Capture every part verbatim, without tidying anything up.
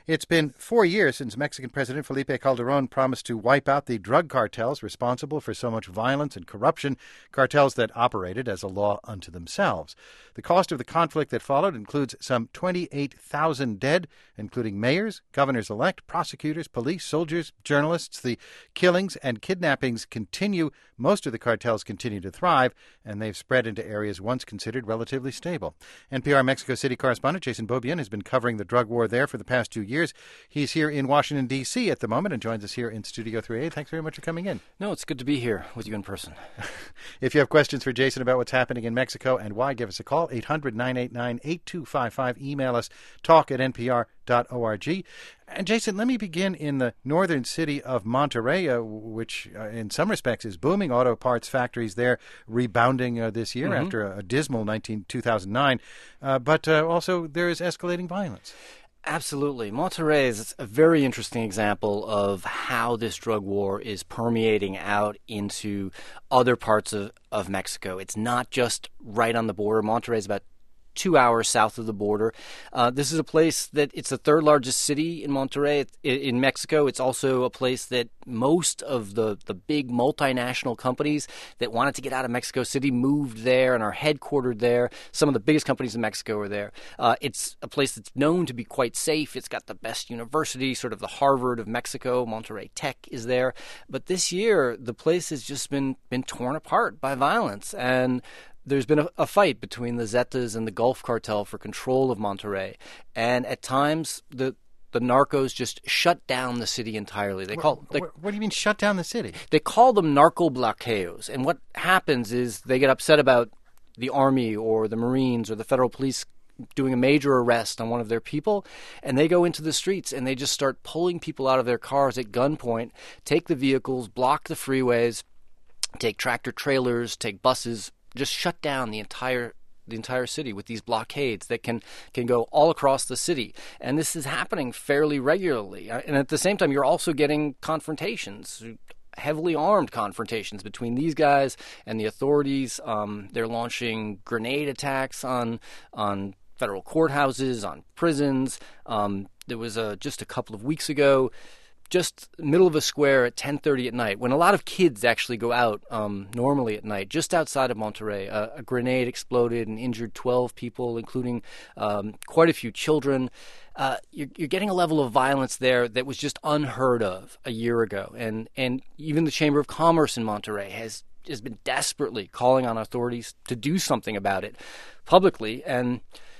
It's been four years since Mexican President Felipe Calderón promised to wipe out the drug cartels responsible for so much violence and corruption, cartels that operated as a law unto themselves. The cost of the conflict that followed includes some twenty-eight thousand dead, including mayors, governors-elect, prosecutors, police, soldiers, journalists. The killings and kidnappings continue. Most of the cartels continue to thrive, and they've spread into areas once considered relatively stable. N P R Mexico City correspondent Jason Beaubien has been covering the drug war there for the past two years. He's here in Washington, D C at the moment and joins us here in Studio three A. Thanks very much for coming in. No, it's good to be here with you in person. If you have questions for Jason about what's happening in Mexico and why, give us a call, eight hundred, nine eight nine, eight two five five. Email us, talk at N P R dot org. And Jason, let me begin in the northern city of Monterrey, uh, which uh, in some respects is booming. Auto parts factories there rebounding uh, this year mm-hmm. after a, a dismal nineteen, two thousand nine. Uh, but uh, also there is escalating violence. Absolutely. Monterrey is a very interesting example of how this drug war is permeating out into other parts of, of Mexico. It's not just right on the border. Monterrey is about two hours south of the border. Uh, this is a place that it's the third largest city in Monterrey, in, in Mexico. It's also a place that most of the, the big multinational companies that wanted to get out of Mexico City moved there and are headquartered there. Some of the biggest companies in Mexico are there. Uh, it's a place that's known to be quite safe. It's got the best university, sort of the Harvard of Mexico. Monterrey Tech is there. But this year, the place has just been, been torn apart by violence. And there's been a, a fight between the Zetas and the Gulf Cartel for control of Monterrey. And at times, the the narcos just shut down the city entirely. They call they, what, what do you mean shut down the city? They call them narco bloqueos. And what happens is they get upset about the army or the Marines or the federal police doing a major arrest on one of their people, and they go into the streets and they just start pulling people out of their cars at gunpoint, take the vehicles, block the freeways, take tractor trailers, take buses, just shut down the entire the entire city with these blockades that can, can go all across the city. And this is happening fairly regularly. And at the same time, you're also getting confrontations, heavily armed confrontations between these guys and the authorities. Um, they're launching grenade attacks on on federal courthouses, on prisons. Um, there was a, just a couple of weeks ago, just middle of a square at ten thirty at night, when a lot of kids actually go out um, normally at night, just outside of Monterrey, a, a grenade exploded and injured twelve people, including um, quite a few children. Uh, you're, you're getting a level of violence there that was just unheard of a year ago. And, and even the Chamber of Commerce in Monterrey has, has been desperately calling on authorities to do something about it publicly. And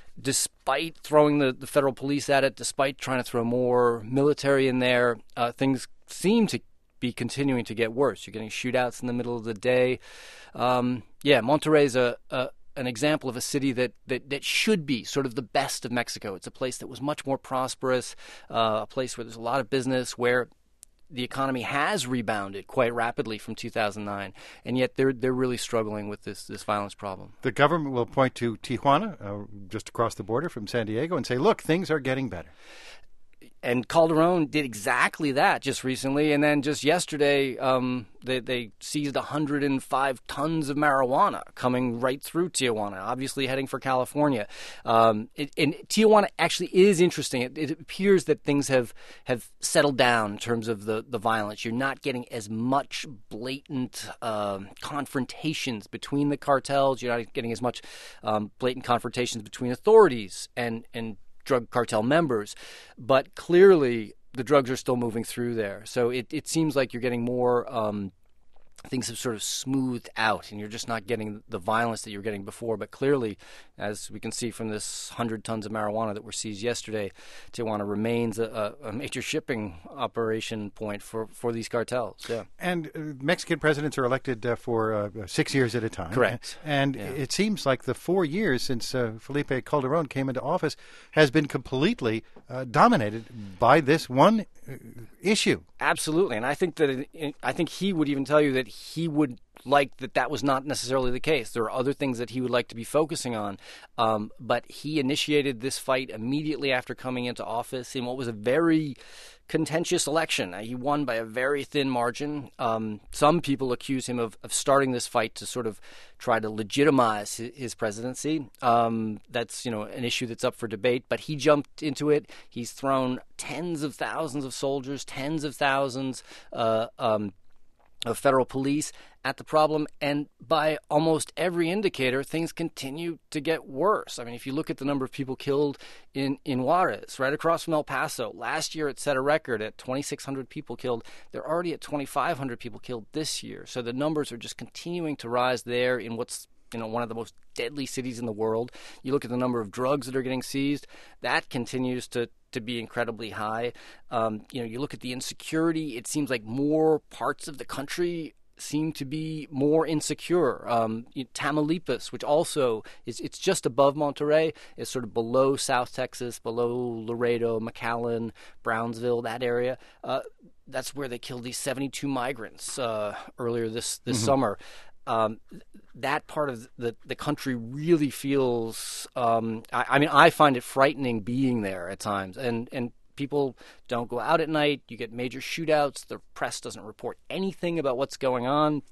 despite throwing the, the federal police at it, despite trying to throw more military in there, uh, things seem to be continuing to get worse. You're getting shootouts in the middle of the day. Um, yeah, Monterrey is a, a, an example of a city that, that, that should be sort of the best of Mexico. It's a place that was much more prosperous, uh, a place where there's a lot of business, where the economy has rebounded quite rapidly from two thousand nine, and yet they're they're really struggling with this this violence problem. The government will point to Tijuana, uh, just across the border from San Diego, and say, look, things are getting better. And Calderón did exactly that just recently. And then just yesterday, um, they, they seized one hundred five tons of marijuana coming right through Tijuana, obviously heading for California. Um, it, and Tijuana actually is interesting. It, it appears that things have, have settled down in terms of the, the violence. You're not getting as much blatant uh, confrontations between the cartels. You're not getting as much um, blatant confrontations between authorities and, and drug cartel members, but clearly the drugs are still moving through there. So it, it seems like you're getting more, um, things have sort of smoothed out, and you're just not getting the violence that you were getting before. But clearly, as we can see from this one hundred tons of marijuana that were seized yesterday, Tijuana remains a, a major shipping operation point for, for these cartels. Yeah. And uh, Mexican presidents are elected uh, for uh, six years at a time. Correct. And yeah. It seems like the four years since uh, Felipe Calderón came into office has been completely uh, dominated by this one uh, issue. Absolutely. And I think that it, I think he would even tell you that he would like that that was not necessarily the case. There are other things that he would like to be focusing on. Um, but he initiated this fight immediately after coming into office in what was a very contentious election. He won by a very thin margin. Um, some people accuse him of, of starting this fight to sort of try to legitimize his, his presidency. Um, that's, you know, an issue that's up for debate, but he jumped into it. He's thrown tens of thousands of soldiers, tens of thousands uh, um, of federal police at the problem, and by almost every indicator, things continue to get worse. I mean, if you look at the number of people killed in, in Juarez, right across from El Paso, last year it set a record at twenty-six hundred people killed. They're already at twenty-five hundred people killed this year. So the numbers are just continuing to rise there in what's, you know, one of the most deadly cities in the world. You look at the number of drugs that are getting seized, that continues to to be incredibly high. Um, you know, you look at the insecurity, it seems like more parts of the country seem to be more insecure. Um, Tamaulipas, which also is, it's just above Monterrey, is sort of below South Texas, below Laredo, McAllen, Brownsville, that area. Uh, that's where they killed these seventy-two migrants uh, earlier this, this mm-hmm. summer. Um, that part of the, the country really feels, um, I, I mean, I find it frightening being there at times. And, and people don't go out at night. You get major shootouts. The press doesn't report anything about what's going on.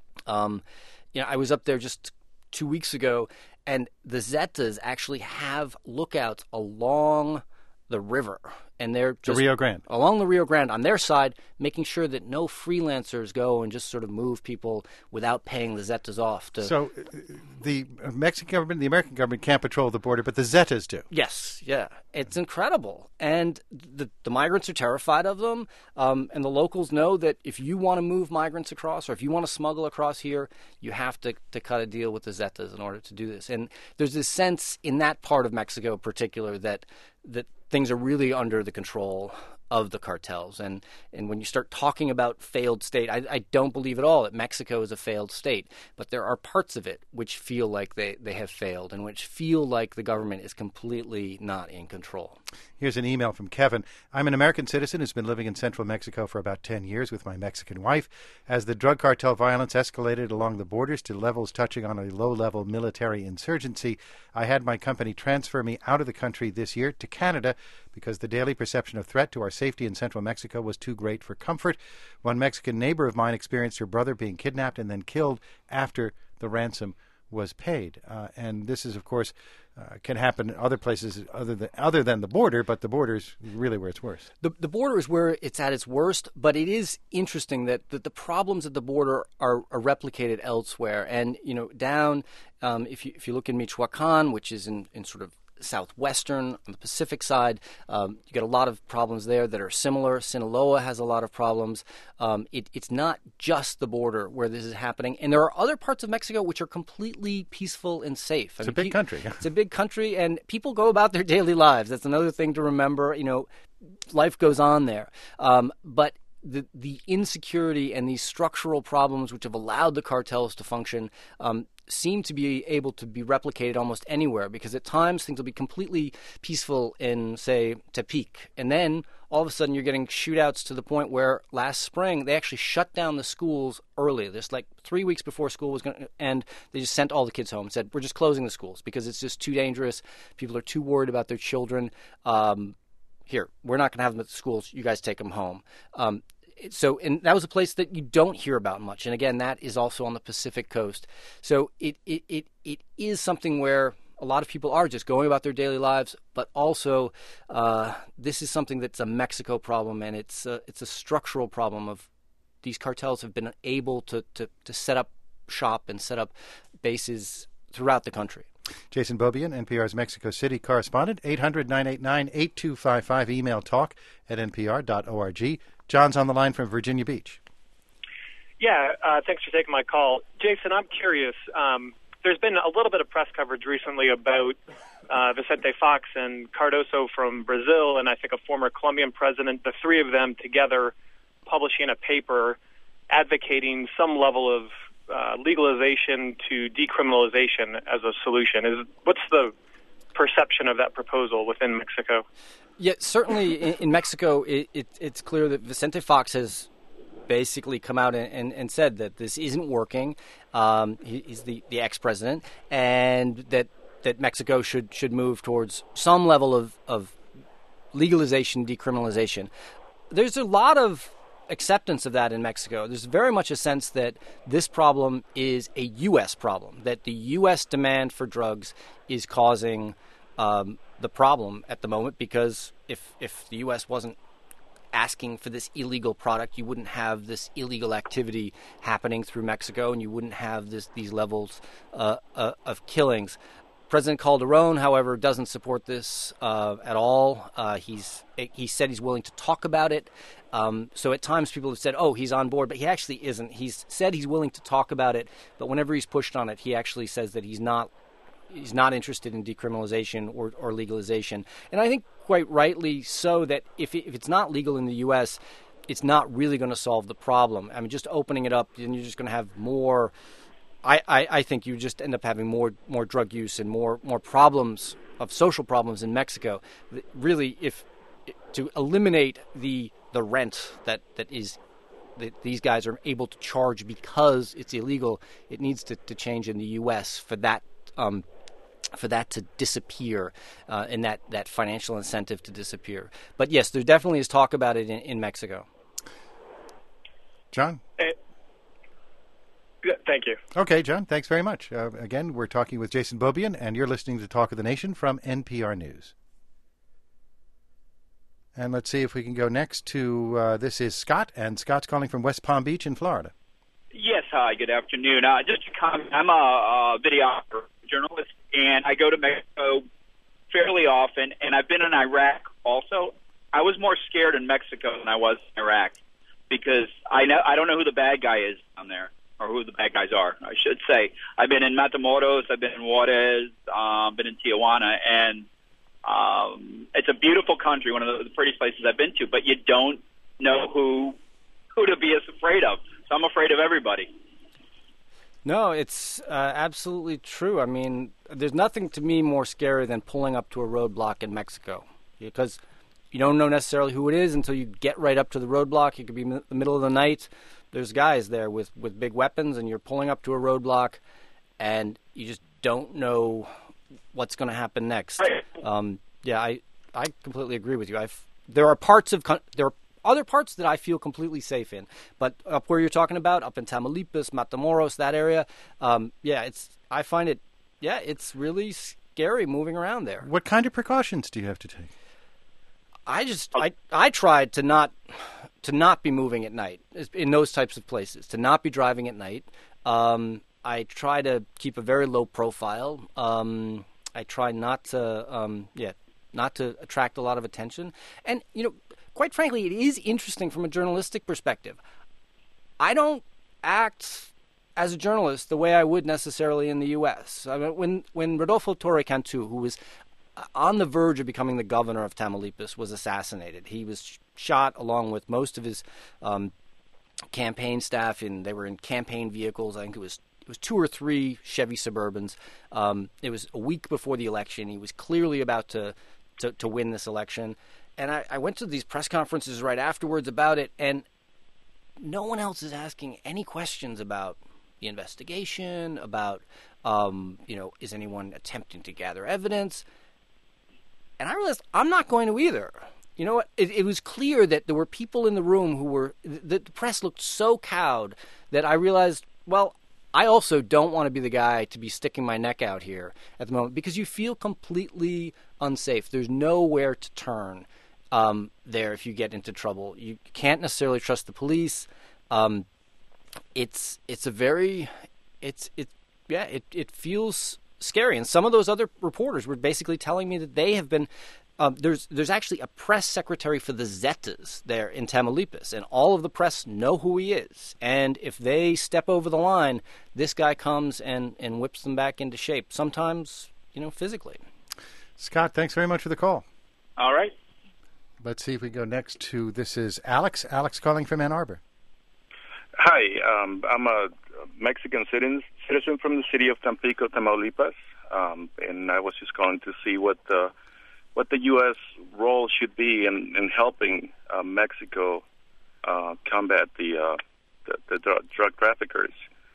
Um, you know, I was up there just two weeks ago, and the Zetas actually have lookouts along the river. And they're just the Rio Grande. Along the Rio Grande on their side, making sure that no freelancers go and just sort of move people without paying the Zetas off. To... So uh, the Mexican government, the American government can't patrol the border, but the Zetas do. Yes, yeah. It's incredible. And the, the migrants are terrified of them. Um, and the locals know that if you want to move migrants across or if you want to smuggle across here, you have to, to cut a deal with the Zetas in order to do this. And there's this sense in that part of Mexico in particular that that things are really under the control of the cartels. And and when you start talking about failed state, I, I don't believe at all that Mexico is a failed state. But there are parts of it which feel like they, they have failed and which feel like the government is completely not in control. Here's an email from Kevin. I'm an American citizen who's been living in central Mexico for about ten years with my Mexican wife. As the drug cartel violence escalated along the borders to levels touching on a low-level military insurgency, I had my company transfer me out of the country this year to Canada because the daily perception of threat to our safety in central Mexico was too great for comfort. One Mexican neighbor of mine experienced her brother being kidnapped and then killed after the ransom was paid. Uh, and this is, of course, uh, can happen in other places other than other than the border, but the border is really where it's worse. The, the border is where it's at its worst, but it is interesting that, that the problems at the border are, are replicated elsewhere. And, you know, down, um, if you if you look in Michoacan, which is in, in sort of southwestern on the Pacific side, um, you get a lot of problems there that are similar. Sinaloa has a lot of problems. Um, it, it's not just the border where this is happening. And there are other parts of Mexico which are completely peaceful and safe. I it's mean, a big pe- country. It's a big country, and people go about their daily lives. That's another thing to remember. You know, life goes on there. Um, but the the insecurity and these structural problems which have allowed the cartels to function um, seem to be able to be replicated almost anywhere, because at times things will be completely peaceful in, say, Tepic. And then all of a sudden you're getting shootouts to the point where last spring they actually shut down the schools early. Just like three weeks before school was going to end, they just sent all the kids home and said, we're just closing the schools because it's just too dangerous. People are too worried about their children. Um, here, we're not going to have them at the schools. You guys take them home. Um, So, and that was a place that you don't hear about much. And again, that is also on the Pacific coast. So it, it, it, it is something where a lot of people are just going about their daily lives, but also uh, this is something that's a Mexico problem, and it's a, it's a structural problem of these cartels have been able to, to, to set up shop and set up bases throughout the country. Jason Beaubien, N P R's Mexico City correspondent, eight hundred, nine eight nine, eight two five five, email talk at n p r dot org. John's on the line from Virginia Beach. Yeah, uh, thanks for taking my call. Jason, I'm curious. Um, there's been a little bit of press coverage recently about uh, Vicente Fox and Cardoso from Brazil, and I think a former Colombian president, the three of them together publishing a paper advocating some level of uh, legalization to decriminalization as a solution. Is what's the perception of that proposal within Mexico? Yeah, certainly in, in Mexico, it, it, it's clear that Vicente Fox has basically come out and, and, and said that this isn't working. Um, he, he's the, the ex-president, and that that Mexico should should move towards some level of, of legalization, decriminalization. there's a lot of acceptance of that in Mexico. There's very much a sense that this problem is a U S problem, that the U S demand for drugs is causing um, the problem at the moment, because if if the U S wasn't asking for this illegal product, you wouldn't have this illegal activity happening through Mexico, and you wouldn't have this these levels uh, uh, of killings. President Calderon, however, doesn't support this uh, at all. Uh, he's he said he's willing to talk about it. Um, so at times people have said, oh, he's on board, but he actually isn't. He's said he's willing to talk about it, but whenever he's pushed on it, he actually says that he's not he's not interested in decriminalization or, or legalization. And I think quite rightly so, that if, it, if it's not legal in the U S, it's not really going to solve the problem. I mean, just opening it up, then you're just going to have more... I, I, I think you just end up having more more drug use and more more problems of social problems in Mexico. Really, if to eliminate the the rent that, that is that these guys are able to charge because it's illegal, it needs to, to change in the U S for that um, for that to disappear uh, and that, that financial incentive to disappear. But yes, there definitely is talk about it in, in Mexico. John? Hey. Thank you. Okay, John, thanks very much. Uh, again, we're talking with Jason Beaubien, and you're listening to Talk of the Nation from N P R News. And let's see if we can go next to, uh, this is Scott, and Scott's calling from West Palm Beach in Florida. Yes, hi, good afternoon. Uh, just to comment, I'm a, a videographer, journalist, and I go to Mexico fairly often, and I've been in Iraq also. I was more scared in Mexico than I was in Iraq, because I know I don't know who the bad guy is down there, or who the bad guys are, I should say. I've been in Matamoros, I've been in Juarez, um, been in Tijuana, and um, it's a beautiful country, one of the prettiest places I've been to, but you don't know who who to be as afraid of. So I'm afraid of everybody. No, it's uh, absolutely true. I mean, there's nothing to me more scary than pulling up to a roadblock in Mexico, because you don't know necessarily who it is until you get right up to the roadblock. It could be in the middle of the night. There's guys there with, with big weapons, and you're pulling up to a roadblock, and you just don't know what's going to happen next. Um, yeah, I I completely agree with you. I've there are parts of there are other parts that I feel completely safe in, but up where you're talking about, up in Tamaulipas, Matamoros, that area, um, yeah, it's I find it, yeah, it's really scary moving around there. What kind of precautions do you have to take? I just I I tried to not. to not be moving at night in those types of places, to not be driving at night. Um, I try to keep a very low profile. Um, I try not to, um, yeah, not to attract a lot of attention. And, you know, quite frankly, it is interesting from a journalistic perspective. I don't act as a journalist the way I would necessarily in the U S. I mean, when, when Rodolfo Torre Cantú, who was on the verge of becoming the governor of Tamaulipas, was assassinated, he was shot along with most of his um, campaign staff. In they were in campaign vehicles. I think it was it was two or three Chevy Suburbans. Um, it was a week before the election. He was clearly about to to, to win this election, and I, I went to these press conferences right afterwards about it, and no one else is asking any questions about the investigation, about um, you know, is anyone attempting to gather evidence? And I realized I'm not going to either. You know what? It, it was clear that there were people in the room who were, the, the press looked so cowed that I realized, well, I also don't want to be the guy to be sticking my neck out here at the moment, because you feel completely unsafe. There's nowhere to turn um, there if you get into trouble. You can't necessarily trust the police. Um, it's it's a very, it's it yeah it it feels scary. And some of those other reporters were basically telling me that they have been. Um, there's there's actually a press secretary for the Zetas there in Tamaulipas, and all of the press know who he is. And if they step over the line, this guy comes and, and whips them back into shape, sometimes, you know, physically. Scott, thanks very much for the call. All right. Let's see if we go next to, this is Alex. Alex calling from Ann Arbor. Hi, um, I'm a Mexican citizen, citizen from the city of Tampico, Tamaulipas, um, and I was just calling to see what the what the U S role should be in, in helping uh, Mexico uh, combat the, uh, the, the dr- drug traffickers.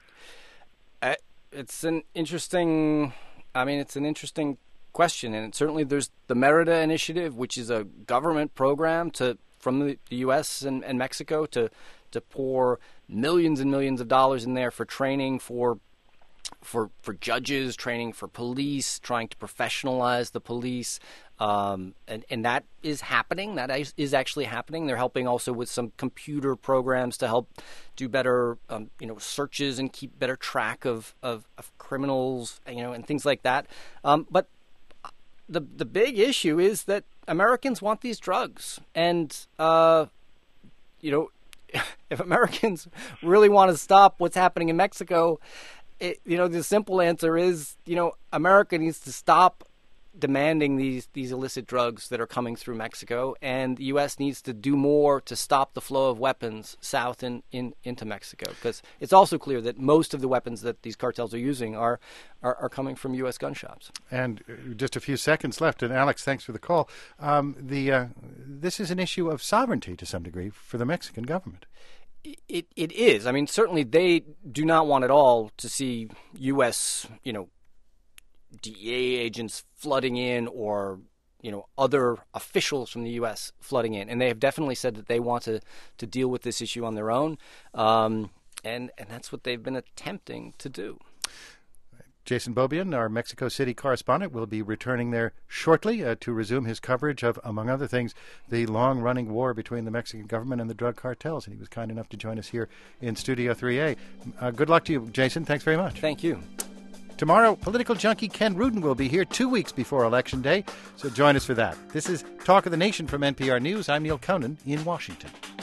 Uh, it's an interesting, I mean, it's an interesting question, and certainly there's the Merida Initiative, which is a government program to from the U S and, and Mexico to to pour millions and millions of dollars in there for training for for for judges, training for police, trying to professionalize the police, um, and and that is happening. That is, is actually happening. They're helping also with some computer programs to help do better, um, you know, searches and keep better track of, of, of criminals, you know, and things like that. Um, but the the big issue is that Americans want these drugs, and uh, you know, if Americans really want to stop what's happening in Mexico. It, you know, the simple answer is, you know, America needs to stop demanding these, these illicit drugs that are coming through Mexico, and the U S needs to do more to stop the flow of weapons south in, in into Mexico, because it's also clear that most of the weapons that these cartels are using are, are, are coming from U S gun shops. And just a few seconds left, and Alex, thanks for the call. Um, the uh, this is an issue of sovereignty to some degree for the Mexican government. It it is. I mean, certainly they do not want at all to see U S, you know, D E A agents flooding in, or, you know, other officials from the U S flooding in. And they have definitely said that they want to, to deal with this issue on their own. Um, and, and that's what they've been attempting to do. Jason Beaubien, our Mexico City correspondent, will be returning there shortly uh, to resume his coverage of, among other things, the long-running war between the Mexican government and the drug cartels. And he was kind enough to join us here in Studio three A. Uh, good luck to you, Jason. Thanks very much. Thank you. Tomorrow, political junkie Ken Rudin will be here two weeks before Election Day, so join us for that. This is Talk of the Nation from N P R News. I'm Neil Conan in Washington.